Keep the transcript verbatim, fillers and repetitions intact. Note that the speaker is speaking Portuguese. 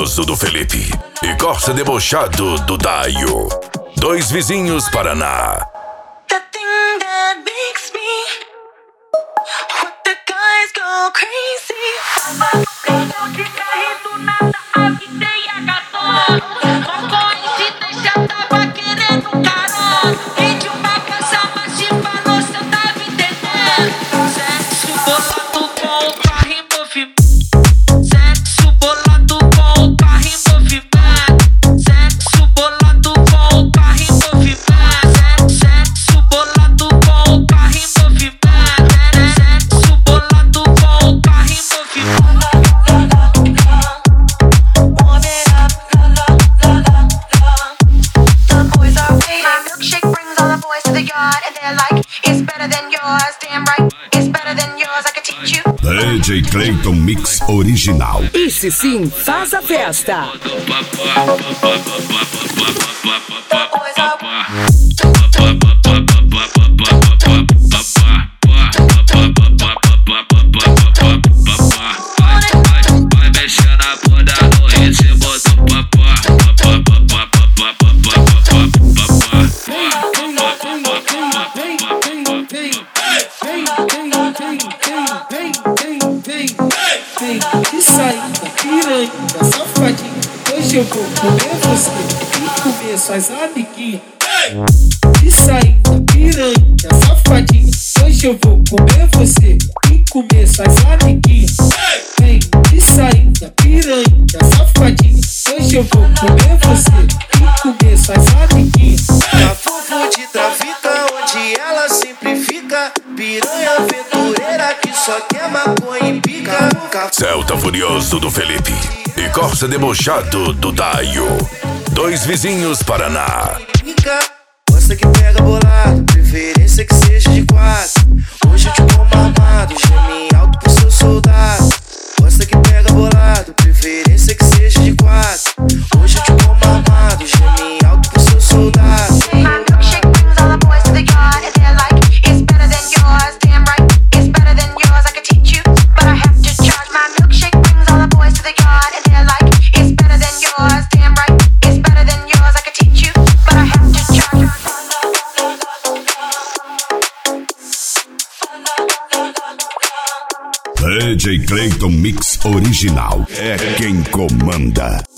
Furioso do Felipe e Corsa Debochado do Daio. Dois Vizinhos Paraná. The thing that makes me what the guys go crazy. De carro do nada a ideia gatou. Só coincidência tava querendo carona. E de uma casa mais falou, cê tava entendendo. Sexo bolado com o carro em movimento. Sexo bolado com o carro em movimento. Sexo bolado com o carro em movimento. Sexo bolado com o carro em movimento. Sexo bolado com o carro em movimento. Warm it up, la la la la la. The boys are waiting. My milkshake brings all the boys to the yard, and they're like, it's better than yours. Damn right, it's better than yours. I could teach you. D J Clayton Mix Original. Esse sim faz a festa. Vai mexer na bunda no ritmo do papá. Isso aí, da piranha, da safadinha. Hoje eu vou comer você e comer suas amiguinhas. Isso aí, da piranha, da safadinha. Hoje eu vou comer você e comer suas amiguinhas. Vem, isso aí, da piranha, da safadinha. Hoje eu vou comer você e comer suas amiguinhas. Na fofo de trafica, onde ela sempre fica. Piranha aventureira que só quer maconha e pica. Celta Furioso do Felipe e Corsa Debochado do Daio. Dois Vizinhos Paraná. Pica, gosta que pega bolado, preferência que seja de quatro. Hoje eu te como armado, geme alto pro seu soldado. Gosta que pega bolado, preferência que seja de quatro. Hoje eu te como armado, geme alto pro seu soldado. My milkshake brings all the boys to the yard, and they're like, it's better than yours. Damn right, it's better than yours. I could teach you, but I have to charge. My milkshake brings all the boys to the yard, and they're like, it's better than yours. Damn right, it's better than yours. I could teach you, but I have to charge. D J Clayton Mix Original é quem comanda.